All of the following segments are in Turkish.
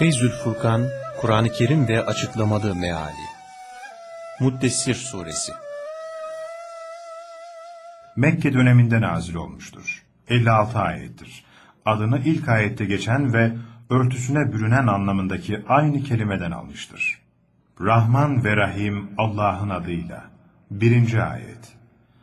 Feyzül Furkan, Kur'an-ı Kerim ve Açıklamalı Meali. Muddessir Suresi. Mekke döneminde nazil olmuştur. 56 ayettir. Adını ilk ayette geçen ve örtüsüne bürünen anlamındaki aynı kelimeden almıştır. Rahman ve Rahim Allah'ın adıyla. 1. ayet.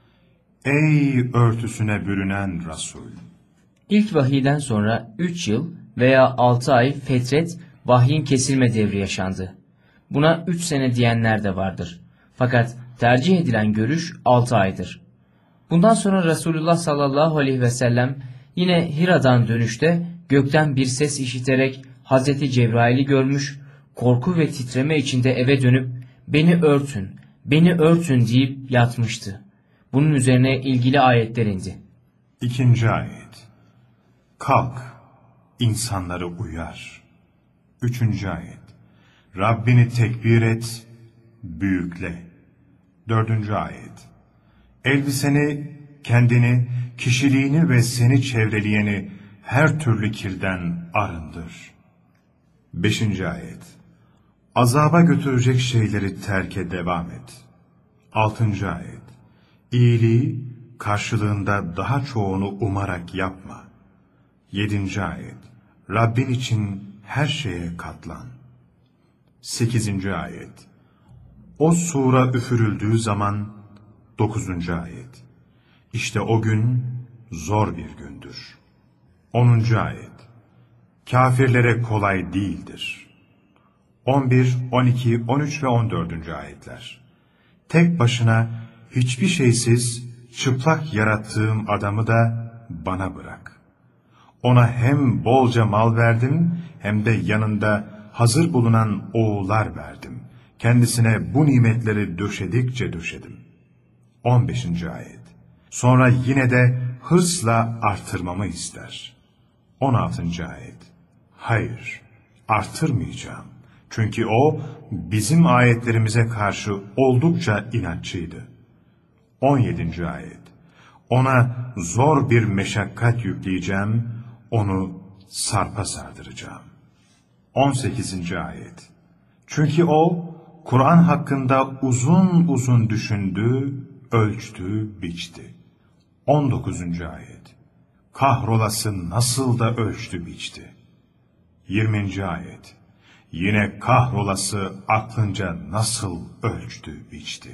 Ey örtüsüne bürünen Resul! İlk vahiyden sonra 3 yıl veya 6 ay fetret, vahyin kesilme devri yaşandı. Buna 3 sene diyenler de vardır. Fakat tercih edilen görüş 6 aydır. Bundan sonra Resulullah sallallahu aleyhi ve sellem yine Hira'dan dönüşte gökten bir ses işiterek Hazreti Cebrail'i görmüş, korku ve titreme içinde eve dönüp "Beni örtün, beni örtün" deyip yatmıştı. Bunun üzerine ilgili ayetler indi. 2. ayet. Kalk, insanları uyar. 3. ayet. Rabbini tekbir et, büyükle. 4. ayet. Elbiseni, kendini, kişiliğini ve seni çevreleyeni her türlü kirden arındır. 5. ayet. Azaba götürecek şeyleri terke devam et. 6. ayet. İyiliği karşılığında daha çoğunu umarak yapma. 7. ayet. Rabbin için her şeye katlan. 8. ayet. O sura üfürüldüğü zaman. 9. ayet. İşte o gün zor bir gündür. 10. ayet. Kafirlere kolay değildir. 11, 12, 13 ve 14. ayetler. Tek başına hiçbir şeysiz çıplak yarattığım adamı da bana bırak. Ona hem bolca mal verdim hem de yanında hazır bulunan oğullar verdim. Kendisine bu nimetleri döşedikçe döşedim. 15. ayet. Sonra yine de hırsla artırmamı ister. 16. ayet. Hayır, artırmayacağım. Çünkü o bizim ayetlerimize karşı oldukça inatçıydı. 17. ayet. Ona zor bir meşakkat yükleyeceğim, onu sarpa sardıracağım. 18. ayet. Çünkü o, Kur'an hakkında uzun uzun düşündü, ölçtü, biçti. 19. ayet. Kahrolası nasıl da ölçtü, biçti. 20. ayet. Yine kahrolası aklınca nasıl ölçtü, biçti.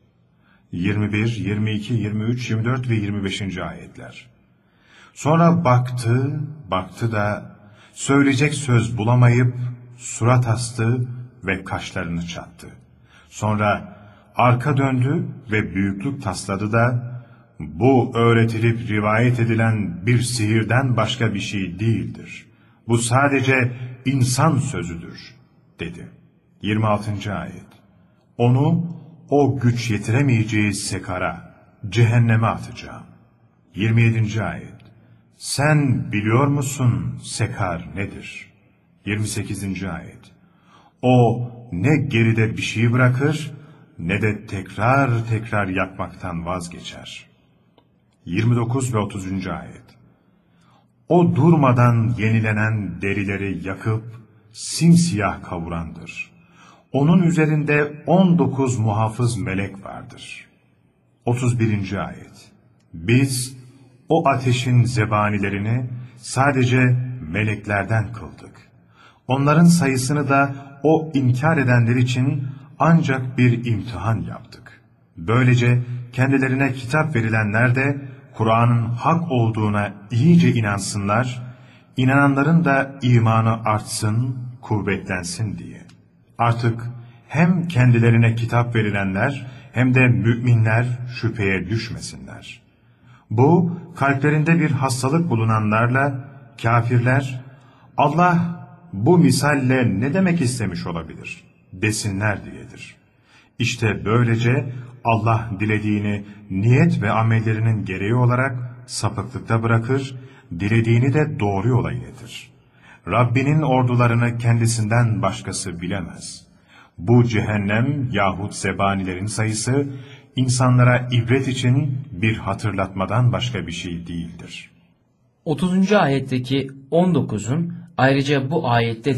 21, 22, 23, 24 ve 25. ayetler. Sonra baktı da söyleyecek söz bulamayıp surat astı ve kaşlarını çattı. Sonra arka döndü ve büyüklük tasladı da bu öğretilip rivayet edilen bir sihirden başka bir şey değildir. Bu sadece insan sözüdür dedi. 26. ayet. Onu o güç yetiremeyeceği sekara, cehenneme atacağım. 27. ayet. Sen biliyor musun sekar nedir? 28. ayet. O ne geride bir şey bırakır ne de tekrar tekrar yakmaktan vazgeçer. 29 ve 30. ayet. O durmadan yenilenen derileri yakıp simsiyah kavurandır. Onun üzerinde 19 muhafız melek vardır. 31. ayet. Biz o ateşin zebanilerini sadece meleklerden kıldık. Onların sayısını da o inkar edenler için ancak bir imtihan yaptık. Böylece kendilerine kitap verilenler de Kur'an'ın hak olduğuna iyice inansınlar, inananların da imanı artsın, kuvvetlensin diye. Artık hem kendilerine kitap verilenler hem de müminler şüpheye düşmesinler. Bu, kalplerinde bir hastalık bulunanlarla kafirler, Allah bu misalle ne demek istemiş olabilir desinler diyedir. İşte böylece Allah dilediğini niyet ve amellerinin gereği olarak sapıklıkta bırakır, dilediğini de doğru yola iletir. Rabbinin ordularını kendisinden başkası bilemez. Bu cehennem yahut zebanilerin sayısı, insanlara ibret için bir hatırlatmadan başka bir şey değildir. 30. ayetteki 19'un ayrıca bu ayette de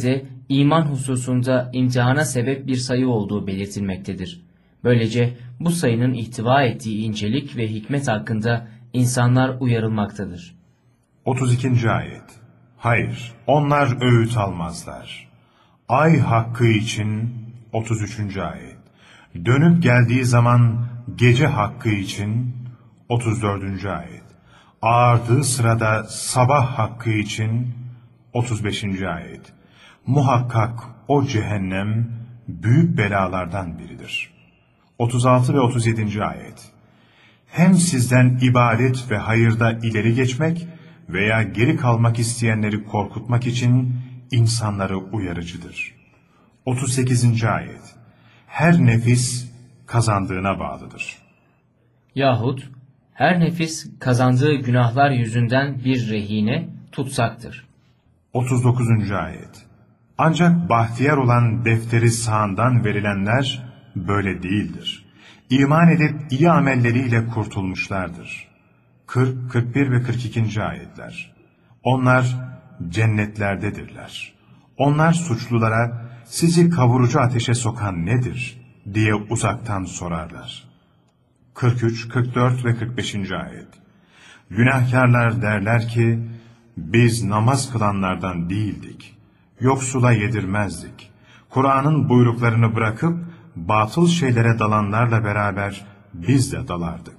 iman hususunda imtihana sebep bir sayı olduğu belirtilmektedir. Böylece bu sayının ihtiva ettiği incelik ve hikmet hakkında insanlar uyarılmaktadır. 32. ayet. Hayır, onlar öğüt almazlar. Ay hakkı için 33. ayet. Dönüp geldiği zaman gece hakkı için 34. ayet. Ağardığı sırada sabah hakkı için 35. ayet. Muhakkak o cehennem büyük belalardan biridir. 36 ve 37. ayet. Hem sizden ibadet ve hayırda ileri geçmek veya geri kalmak isteyenleri korkutmak için insanları uyarıcıdır. 38. ayet. Her nefis kazandığına bağlıdır. Yahut her nefis kazandığı günahlar yüzünden bir rehine, tutsaktır. 39. ayet. Ancak bahtiyar olan defteri sağından verilenler böyle değildir. İman edip iyi amelleriyle kurtulmuşlardır. 40, 41 ve 42. ayetler. Onlar cennetlerdedirler. Onlar suçlulara sizi kavurucu ateşe sokan nedir diye uzaktan sorarlar. 43, 44 ve 45. ayet. Günahkarlar derler ki biz namaz kılanlardan değildik. Yoksula yedirmezdik. Kur'an'ın buyruklarını bırakıp batıl şeylere dalanlarla beraber biz de dalardık.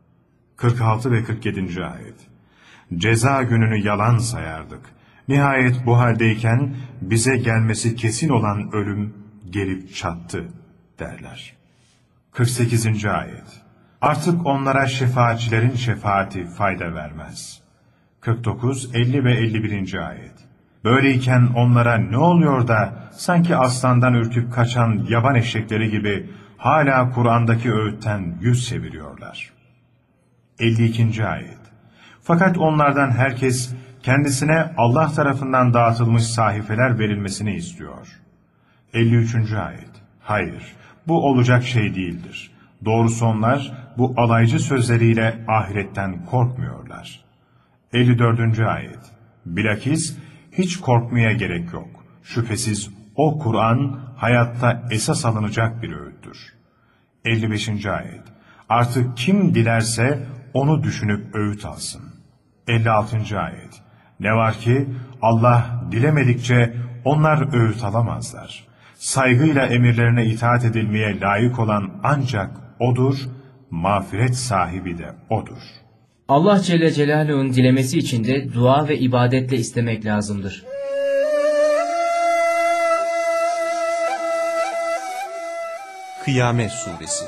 46 ve 47. ayet. Ceza gününü yalan sayardık. Nihayet bu haldeyken bize gelmesi kesin olan ölüm gelip çattı derler. 48. ayet. Artık onlara şefaatçilerin şefaati fayda vermez. 49, 50 ve 51. ayet. Böyleyken onlara ne oluyor da sanki aslandan ürküp kaçan yaban eşekleri gibi hala Kur'an'daki öğütten yüz çeviriyorlar. 52. ayet. Fakat onlardan herkes kendisine Allah tarafından dağıtılmış sahifeler verilmesini istiyor. 53. ayet. Hayır, bu olacak şey değildir. Doğrusu onlar bu alaycı sözleriyle ahiretten korkmuyorlar. 54. ayet. Bilakis hiç korkmaya gerek yok. Şüphesiz o Kur'an hayatta esas alınacak bir öğüttür. 55. ayet. Artık kim dilerse onu düşünüp öğüt alsın. 56. ayet. Ne var ki Allah dilemedikçe onlar öğüt alamazlar. Saygıyla emirlerine itaat edilmeye layık olan ancak O'dur, mağfiret sahibi de O'dur. Allah Celle Celaluhu'nun dilemesi için de dua ve ibadetle istemek lazımdır. Kıyamet Suresi.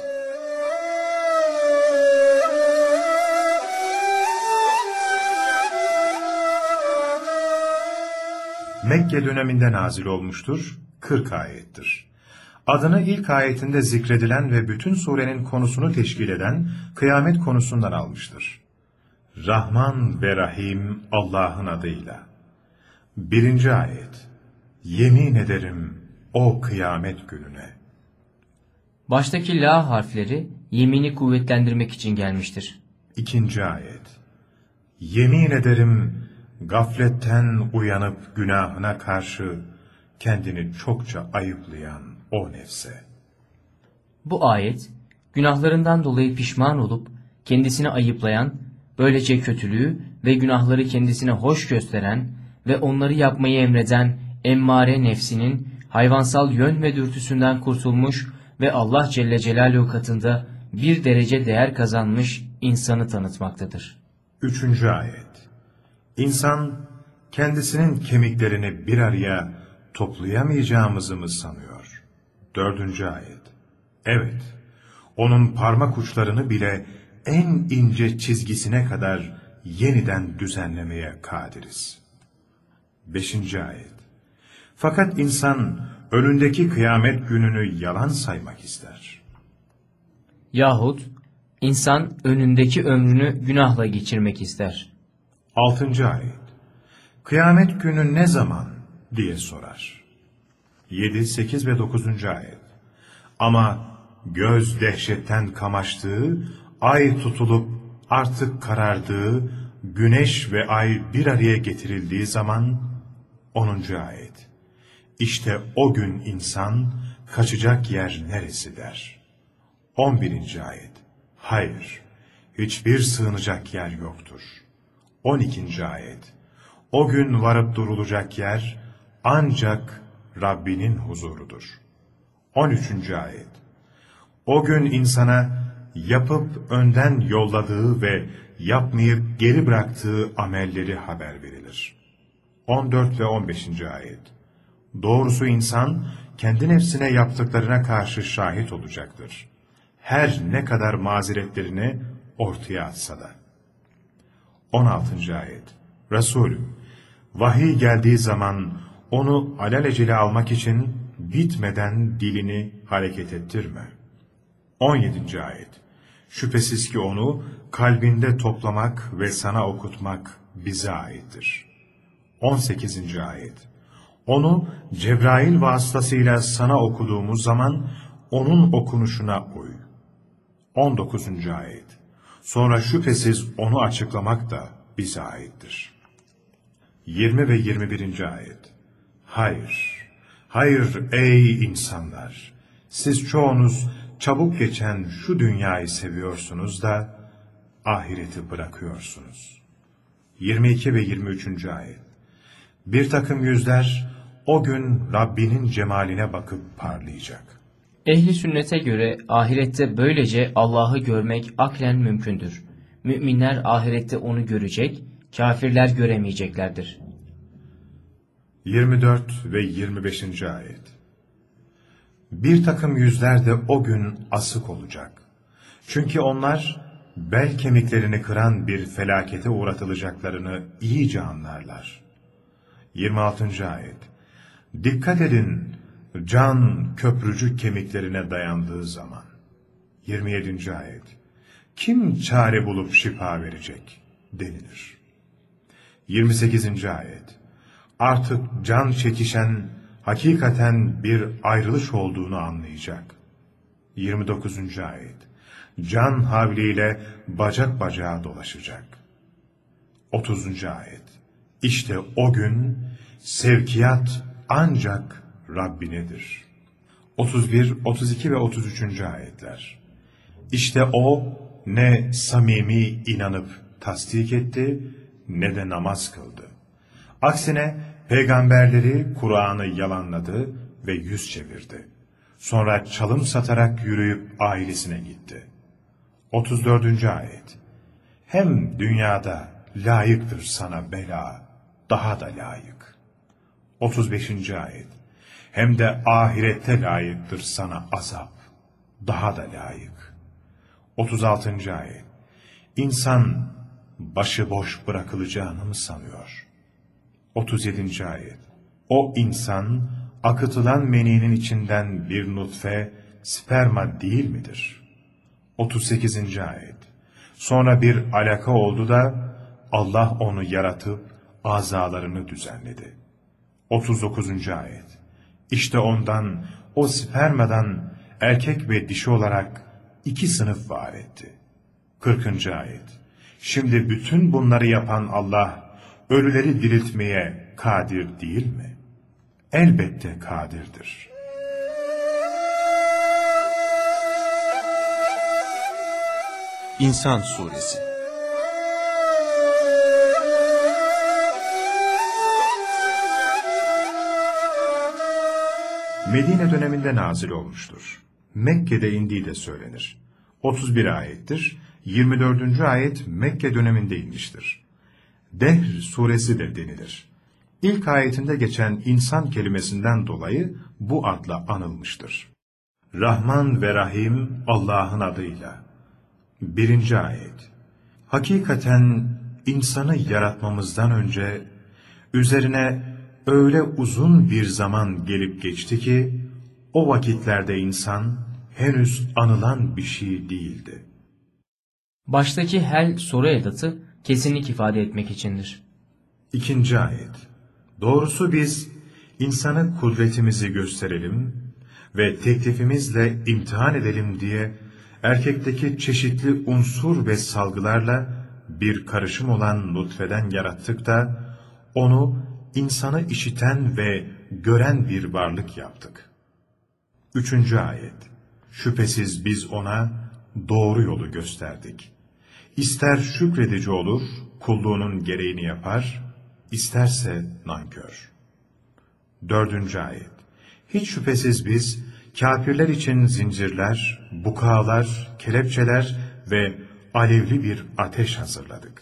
Mekke döneminde nazil olmuştur, 40 ayettir. Adını ilk ayetinde zikredilen ve bütün surenin konusunu teşkil eden kıyamet konusundan almıştır. Rahman ve Rahim Allah'ın adıyla. 1. ayet. Yemin ederim o kıyamet gününe. Baştaki la harfleri yemini kuvvetlendirmek için gelmiştir. 2. ayet. Yemin ederim gafletten uyanıp günahına karşı kendini çokça ayıplayan o nefse. Bu ayet, günahlarından dolayı pişman olup kendisini ayıplayan, böylece kötülüğü ve günahları kendisine hoş gösteren ve onları yapmayı emreden emmare nefsinin hayvansal yön ve dürtüsünden kurtulmuş ve Allah Celle Celaluhu katında bir derece değer kazanmış insanı tanıtmaktadır. 3. ayet. İnsan kendisinin kemiklerini bir araya toplayamayacağımızı mı sanıyor? 4. ayet. Evet, onun parmak uçlarını bile en ince çizgisine kadar yeniden düzenlemeye kadiriz. 5. ayet. Fakat insan önündeki kıyamet gününü yalan saymak ister. Yahut insan önündeki ömrünü günahla geçirmek ister. 6. ayet. Kıyamet günü ne zaman diye sorar. 7, 8 ve 9. ayet. Ama göz dehşetten kamaştığı, ay tutulup artık karardığı, güneş ve ay bir araya getirildiği zaman 10. ayet. İşte o gün insan kaçacak yer neresi der. 11. ayet. Hayır, hiçbir sığınacak yer yoktur. 12. ayet. O gün varıp durulacak yer ancak Rabbinin huzurudur. 13. ayet. O gün insana yapıp önden yolladığı ve yapmayıp geri bıraktığı amelleri haber verilir. 14 ve 15. ayet. Doğrusu insan kendi nefsine yaptıklarına karşı şahit olacaktır. Her ne kadar mazeretlerini ortaya atsa da. 16. ayet. Resulüm, vahiy geldiği zaman onu alelacele almak için bitmeden dilini hareket ettirme. 17. ayet. Şüphesiz ki onu kalbinde toplamak ve sana okutmak bize aittir. 18. ayet. Onu Cebrail vasıtasıyla sana okuduğumuz zaman onun okunuşuna uy. 19. ayet. Sonra şüphesiz onu açıklamak da bize aittir. 20 ve 21. ayet. Hayır, hayır ey insanlar! Siz çoğunuz çabuk geçen şu dünyayı seviyorsunuz da ahireti bırakıyorsunuz. 22 ve 23. ayet. Bir takım yüzler o gün Rabbinin cemaline bakıp parlayacak. Ehli sünnete göre ahirette böylece Allah'ı görmek aklen mümkündür. Müminler ahirette onu görecek, kafirler göremeyeceklerdir. 24 ve 25. ayet. Bir takım yüzler de o gün asık olacak. Çünkü onlar bel kemiklerini kıran bir felakete uğratılacaklarını iyice anlarlar. 26. ayet. Dikkat edin, can köprücük kemiklerine dayandığı zaman. 27. ayet. Kim çare bulup şifa verecek denilir. 28. ayet. Artık can çekişen hakikaten bir ayrılış olduğunu anlayacak. 29. ayet. Can havliyle bacak bacağa dolaşacak. 30. ayet. İşte o gün sevkiyat ancak Rabbinedir. 31, 32 ve 33. ayetler. İşte o ne samimi inanıp tasdik etti ne de namaz kıldı. Aksine peygamberleri, Kur'an'ı yalanladı ve yüz çevirdi. Sonra çalım satarak yürüyüp ailesine gitti. 34. ayet. Hem dünyada layıktır sana bela, daha da layık. 35. ayet. Hem de ahirette layıktır sana azap, daha da layık. 36. ayet. İnsan başıboş bırakılacağını mı sanıyor? 37. ayet. O insan akıtılan meninin içinden bir nutfe, sperma değil midir? 38. ayet. Sonra bir alaka oldu da Allah onu yaratıp azalarını düzenledi. 39. ayet. İşte ondan, o spermadan erkek ve dişi olarak 2 sınıf var etti. 40. ayet. Şimdi bütün bunları yapan Allah, ölüleri diriltmeye kadir değil mi? Elbette kadirdir. İnsan Suresi. Medine döneminde nazil olmuştur. Mekke'de indiği de söylenir. 31 ayettir. 24. ayet Mekke döneminde inmiştir. Dehr suresi de denilir. İlk ayetinde geçen insan kelimesinden dolayı bu adla anılmıştır. Rahman ve Rahim Allah'ın adıyla. 1. ayet. Hakikaten insanı yaratmamızdan önce üzerine öyle uzun bir zaman gelip geçti ki o vakitlerde insan henüz anılan bir şey değildi. Baştaki hel soru edatı kesinlik ifade etmek içindir. 2. ayet. Doğrusu biz insanı kudretimizi gösterelim ve teklifimizle imtihan edelim diye erkekteki çeşitli unsur ve salgılarla bir karışım olan nutfeden yarattık da onu insanı işiten ve gören bir varlık yaptık. 3. ayet. Şüphesiz biz ona doğru yolu gösterdik. İster şükredici olur, kulluğunun gereğini yapar, isterse nankör. 4. ayet. Hiç şüphesiz biz kâfirler için zincirler, bukağalar, kelepçeler ve alevli bir ateş hazırladık.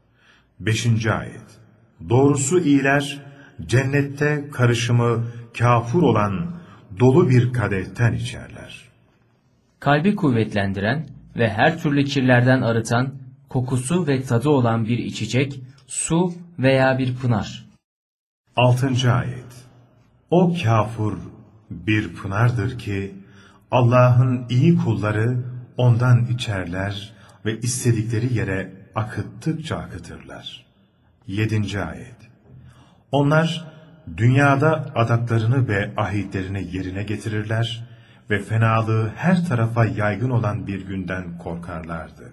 5. ayet. Doğrusu iyiler cennette karışımı kâfur olan dolu bir kadehten içerler. Kalbi kuvvetlendiren ve her türlü kirlerden arıtan, kokusu ve tadı olan bir içecek, su veya bir pınar. 6. ayet. O kâfur bir pınardır ki Allah'ın iyi kulları ondan içerler ve istedikleri yere akıttıkça akıtırlar. 7. ayet. Onlar dünyada adaklarını ve ahitlerini yerine getirirler ve fenalığı her tarafa yaygın olan bir günden korkarlardı.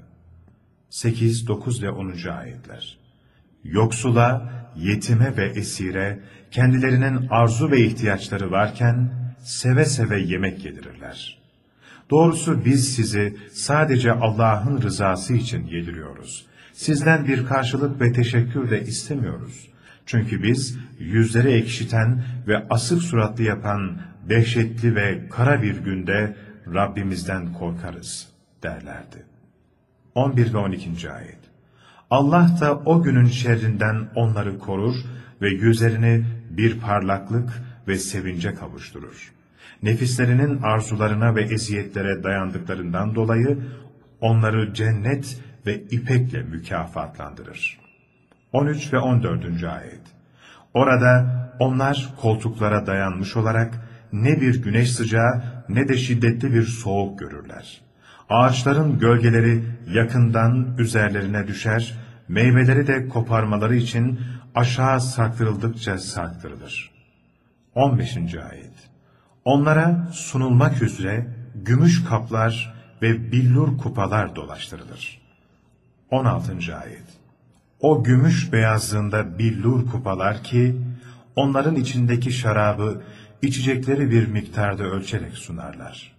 8, 9 ve 10. ayetler. Yoksula, yetime ve esire kendilerinin arzu ve ihtiyaçları varken seve seve yemek yedirirler. Doğrusu biz sizi sadece Allah'ın rızası için yediriyoruz. Sizden bir karşılık ve teşekkür de istemiyoruz. Çünkü biz yüzleri ekşiten ve asık suratlı yapan dehşetli ve kara bir günde Rabbimizden korkarız derlerdi. 11 ve 12. ayet. Allah da o günün şerrinden onları korur ve yüzlerini bir parlaklık ve sevince kavuşturur. Nefislerinin arzularına ve eziyetlere dayandıklarından dolayı onları cennet ve ipekle mükafatlandırır. 13 ve 14. ayet. Orada onlar koltuklara dayanmış olarak ne bir güneş sıcağı ne de şiddetli bir soğuk görürler. Ağaçların gölgeleri yakından üzerlerine düşer, meyveleri de koparmaları için aşağı sarktırıldıkça sarktırılır. 15. ayet. Onlara sunulmak üzere gümüş kaplar ve billur kupalar dolaştırılır. 16. ayet. O gümüş beyazlığında billur kupalar ki, onların içindeki şarabı içecekleri bir miktarda ölçerek sunarlar.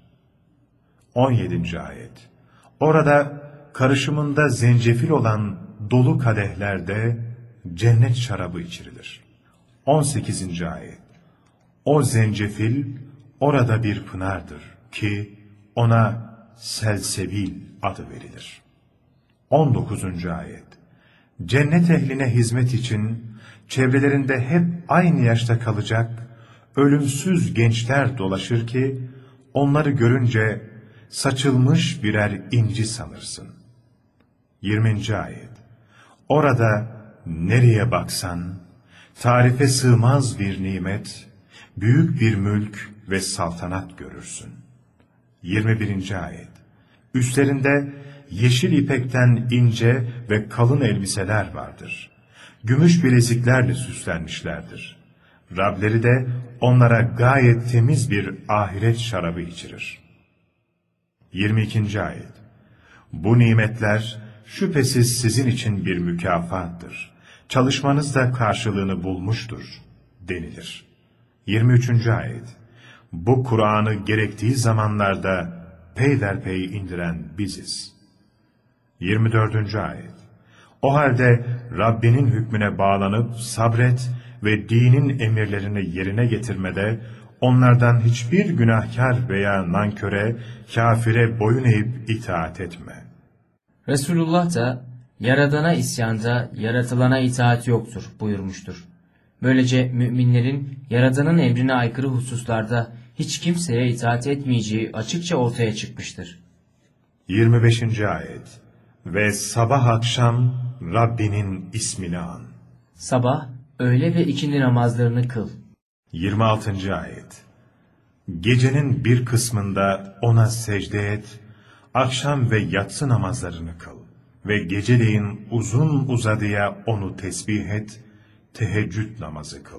17. ayet. Orada karışımında zencefil olan dolu kadehlerde cennet şarabı içirilir. 18. ayet. O zencefil orada bir pınardır ki ona selsebil adı verilir. 19. ayet. Cennet ehline hizmet için çevrelerinde hep aynı yaşta kalacak ölümsüz gençler dolaşır ki onları görünce saçılmış birer inci sanırsın. 20. ayet. Orada nereye baksan tarife sığmaz bir nimet, büyük bir mülk ve saltanat görürsün. 21. ayet. Üstlerinde yeşil ipekten ince ve kalın elbiseler vardır. Gümüş bileziklerle süslenmişlerdir. Rableri de onlara gayet temiz bir ahiret şarabı içirir. 22. ayet. Bu nimetler şüphesiz sizin için bir mükafattır. Çalışmanız da karşılığını bulmuştur denilir. 23. ayet. Bu Kur'an'ı gerektiği zamanlarda peyderpey indiren biziz. 24. ayet. O halde Rabbinin hükmüne bağlanıp sabret ve dinin emirlerini yerine getirmede onlardan hiçbir günahkar veya nanköre, kafire boyun eğip itaat etme. Resulullah da Yaradan'a isyanda yaratılana itaat yoktur buyurmuştur. Böylece müminlerin Yaradan'ın emrine aykırı hususlarda hiç kimseye itaat etmeyeceği açıkça ortaya çıkmıştır. 25. ayet. Ve sabah akşam Rabbinin ismini an. Sabah, öğle ve ikindi namazlarını kıl. 26. ayet. Gecenin bir kısmında ona secde et, akşam ve yatsı namazlarını kıl ve geceleyin uzun uzadıya onu tesbih et, teheccüd namazı kıl.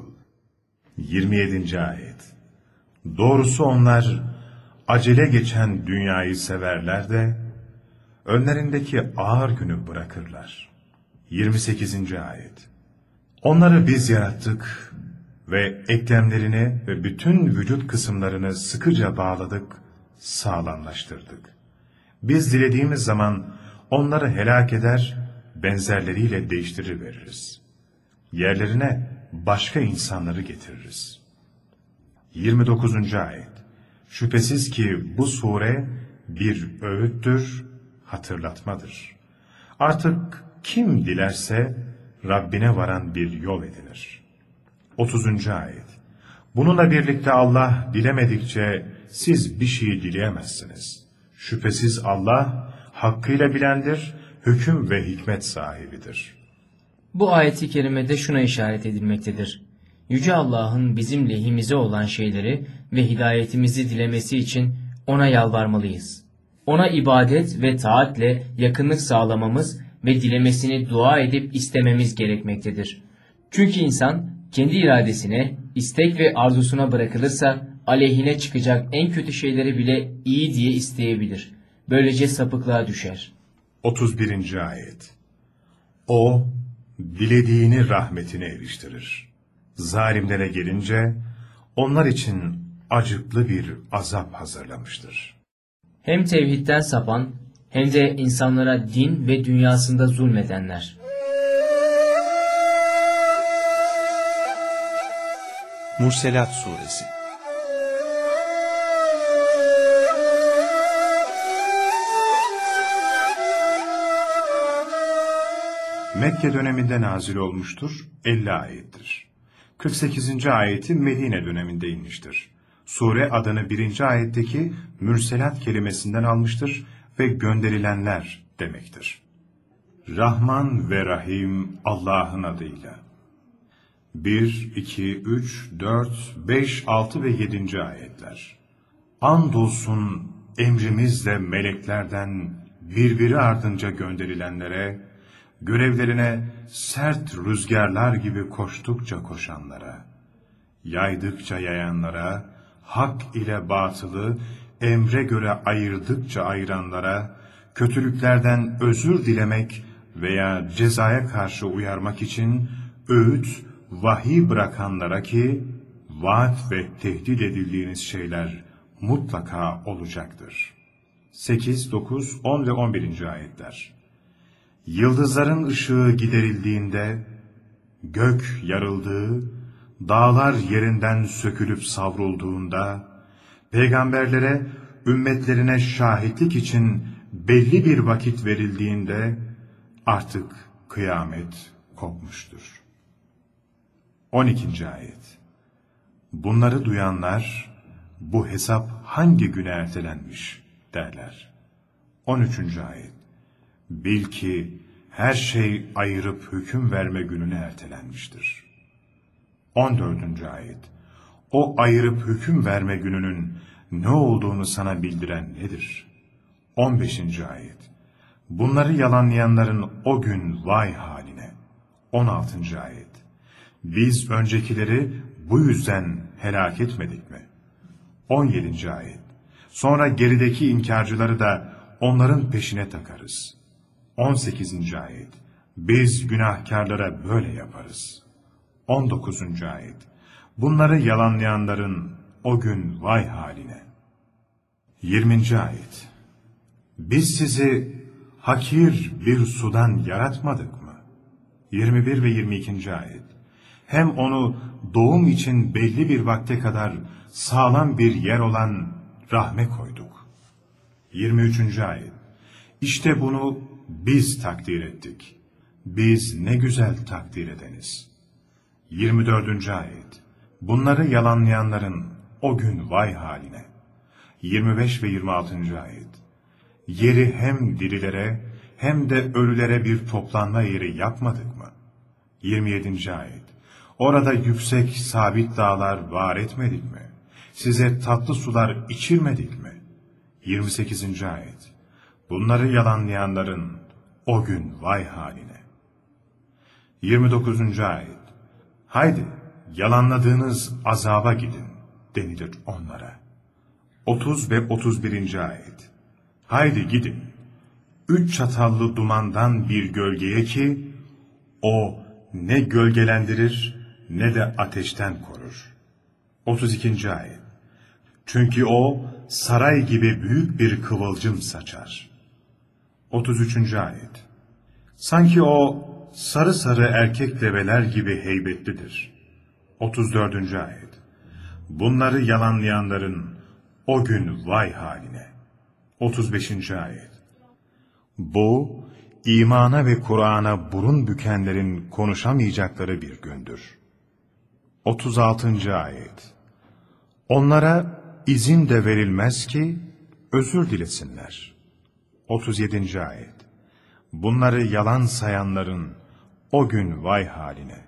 27. ayet. Doğrusu onlar acele geçen dünyayı severler de önlerindeki ağır günü bırakırlar. 28. ayet. Onları biz yarattık ve eklemlerini ve bütün vücut kısımlarını sıkıca bağladık, sağlamlaştırdık. Biz dilediğimiz zaman onları helak eder, benzerleriyle değiştiriveririz. Yerlerine başka insanları getiririz. 29. ayet. Şüphesiz ki bu sure bir öğüttür, hatırlatmadır. Artık kim dilerse Rabbine varan bir yol edinir. 30. ayet. Bununla birlikte Allah dilemedikçe siz bir şey dileyemezsiniz. Şüphesiz Allah hakkıyla bilendir, hüküm ve hikmet sahibidir. Bu ayeti kerimede şuna işaret edilmektedir. Yüce Allah'ın bizim lehimize olan şeyleri ve hidayetimizi dilemesi için ona yalvarmalıyız. Ona ibadet ve taatle yakınlık sağlamamız ve dilemesini dua edip istememiz gerekmektedir. Çünkü insan kendi iradesine, istek ve arzusuna bırakılırsa aleyhine çıkacak en kötü şeyleri bile iyi diye isteyebilir. Böylece sapıklığa düşer. 31. ayet. O, dilediğini rahmetine eriştirir. Zalimlere gelince, onlar için acıklı bir azap hazırlamıştır. Hem tevhidden sapan, hem de insanlara din ve dünyasında zulmedenler. Murselat Suresi. Mekke döneminde nazil olmuştur, 50 ayettir. 48. ayeti Medine döneminde inmiştir. Sure adını 1. ayetteki mürselat kelimesinden almıştır ve gönderilenler demektir. Rahman ve Rahim Allah'ın adıyla. 1, 2, 3, 4, 5, 6 ve 7. ayetler. Andolsun emrimizle meleklerden birbiri ardınca gönderilenlere, görevlerine sert rüzgarlar gibi koştukça koşanlara, yaydıkça yayanlara, hak ile batılı emre göre ayırdıkça ayıranlara, kötülüklerden özür dilemek veya cezaya karşı uyarmak için öğüt, vahiy bırakanlara ki, vaat ve tehdit edildiğiniz şeyler mutlaka olacaktır. 8, 9, 10 ve 11. ayetler. Yıldızların ışığı giderildiğinde, gök yarıldığı, dağlar yerinden sökülüp savrulduğunda, peygamberlere, ümmetlerine şahitlik için belli bir vakit verildiğinde, artık kıyamet kopmuştur. 12. ayet. Bunları duyanlar, bu hesap hangi güne ertelenmiş derler. 13. ayet. Bil ki her şey ayırıp hüküm verme gününe ertelenmiştir. 14. ayet. O ayırıp hüküm verme gününün ne olduğunu sana bildiren nedir? 15. ayet. Bunları yalanlayanların o gün vay haline. 16. ayet. Biz öncekileri bu yüzden helak etmedik mi? 17. ayet. Sonra gerideki inkarcıları da onların peşine takarız. 18. ayet. Biz günahkarlara böyle yaparız. 19. ayet. Bunları yalanlayanların o gün vay haline. 20. ayet. Biz sizi hakir bir sudan yaratmadık mı? 21 ve 22. ayet. Hem onu doğum için belli bir vakte kadar sağlam bir yer olan rahme koyduk. 23. ayet. İşte bunu biz takdir ettik. Biz ne güzel takdir edeniz. 24. ayet. Bunları yalanlayanların o gün vay haline. 25 ve 26. ayet. Yeri hem dirilere hem de ölülere bir toplanma yeri yapmadık mı? 27. ayet. Orada yüksek sabit dağlar var etmedik mi? Size tatlı sular içirmedik mi? 28. ayet. Bunları yalanlayanların o gün vay haline. 29. ayet. Haydi yalanladığınız azaba gidin denilir onlara. 30 ve 31. ayet. Haydi gidin 3 çatallı dumandan bir gölgeye ki o ne gölgelendirir ne de ateşten korur. 32. ayet. Çünkü o saray gibi büyük bir kıvılcım saçar. 33. ayet. Sanki o sarı sarı erkek develer gibi heybetlidir. 34. ayet. Bunları yalanlayanların o gün vay haline. 35. ayet. Bu, imana ve Kur'an'a burun bükenlerin konuşamayacakları bir gündür. 36. ayet. Onlara izin de verilmez ki özür dilesinler. 37. ayet. Bunları yalan sayanların o gün vay haline.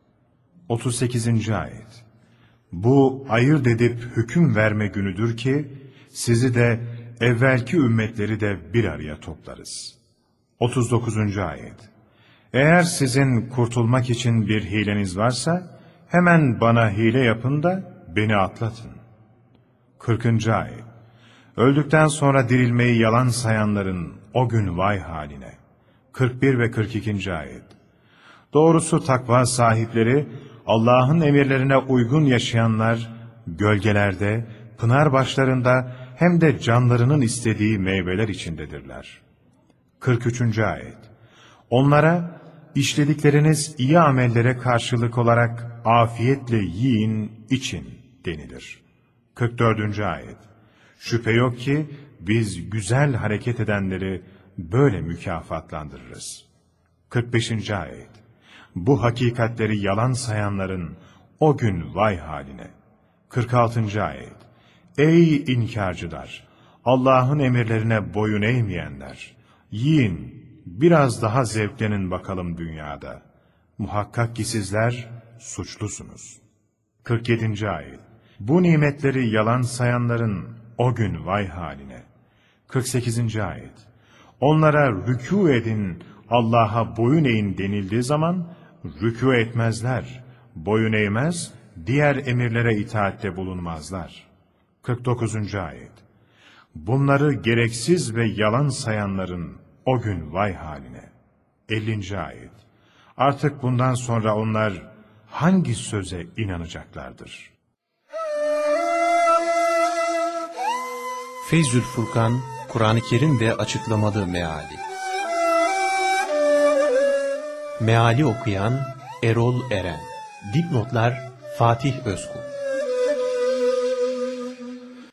38. ayet. Bu ayırt edip hüküm verme günüdür ki sizi de evvelki ümmetleri de bir araya toplarız. 39. ayet. Eğer sizin kurtulmak için bir hileniz varsa hemen bana hile yapın da beni atlatın. 40. ayet. Öldükten sonra dirilmeyi yalan sayanların o gün vay haline. 41 ve 42. ayet. Doğrusu takva sahipleri, Allah'ın emirlerine uygun yaşayanlar, gölgelerde, pınar başlarında hem de canlarının istediği meyveler içindedirler. 43. ayet. Onlara, işledikleriniz iyi amellere karşılık olarak afiyetle yiyin, için denilir. 44. ayet. Şüphe yok ki biz güzel hareket edenleri böyle mükafatlandırırız. 45. ayet. Bu hakikatleri yalan sayanların o gün vay haline. 46. ayet. Ey inkarcılar! Allah'ın emirlerine boyun eğmeyenler! Yiyin, biraz daha zevklenin bakalım dünyada. Muhakkak ki sizler suçlusunuz. 47. ayet. Bu nimetleri yalan sayanların o gün vay haline. 48. ayet. Onlara rükû edin, Allah'a boyun eğin denildiği zaman rükû etmezler, boyun eğmez, diğer emirlere itaatte bulunmazlar. 49. ayet. Bunları gereksiz ve yalan sayanların o gün vay haline. 50. ayet. Artık bundan sonra onlar hangi söze inanacaklardır? Feyzül Furkan, Kur'an-ı Kerim ve açıklamalı meali. Meali okuyan Erol Eren. Dipnotlar Fatih Özkul.